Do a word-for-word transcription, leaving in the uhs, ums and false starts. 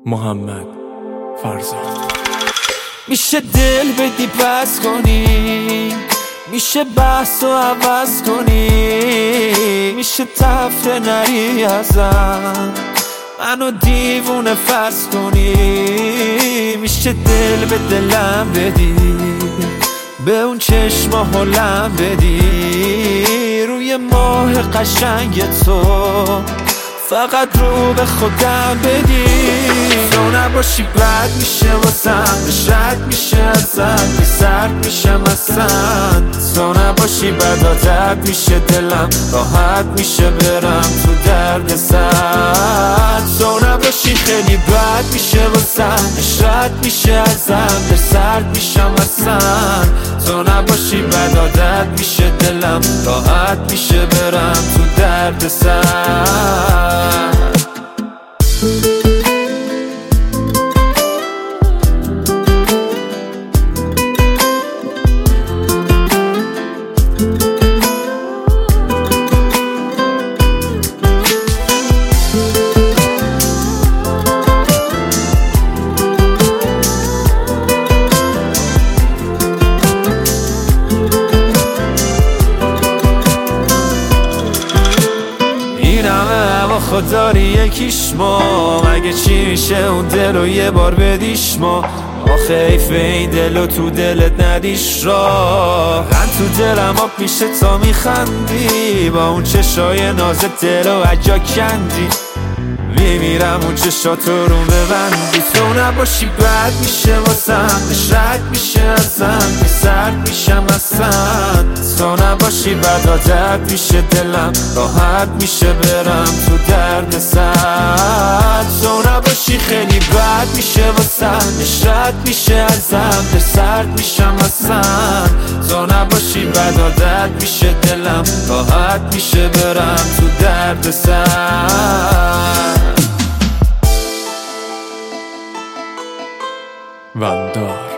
محمد فرزاد. میشه دل بدی بس کنی، میشه بحث و عوض کنی، میشه تفره نری ازم منو دیوونه فرض کنی، میشه دل به دلم بدی، به اون چشما حلم بدی، روی ماه قشنگ تو فقط رو به خودم بدی. تو نباشی بد میشه واسم، رد میشه ازم، بی سرد میشم اصلا. تو نباشی بد عادت میشه دلم، راحت میشه برم تو درد سر. تو نباشی خیلی بد میشه واسم، رد میشه ازم، بی سرد میشم اصلا. تو نباشی بد عادت میشه دلم، راحت میشه برم تو درد سر. خودداری یکیش ما، مگه چی میشه اون دل رو یه بار بدیش ما. آخه حیف این دل رو تو دلت ندیش را، من تو دلم آب میشه تا میخندی، با اون چشای نازت دل رو عجا کندی. میمیرم اون چشات رو ببندی. تو نباشی بد میشه واسم، رد میشه ازم، بی سرد میشم اصلا. تو نباشی بد عادت میشه دلم، راحت میشه برم تو درد سر. تو نباشی خیلی بد میشه واسم، رد میشه ازم، به سرد میشم اصلا. تو نباشی بد عادت میشه دلم، راحت میشه برم تو درد سر. وندار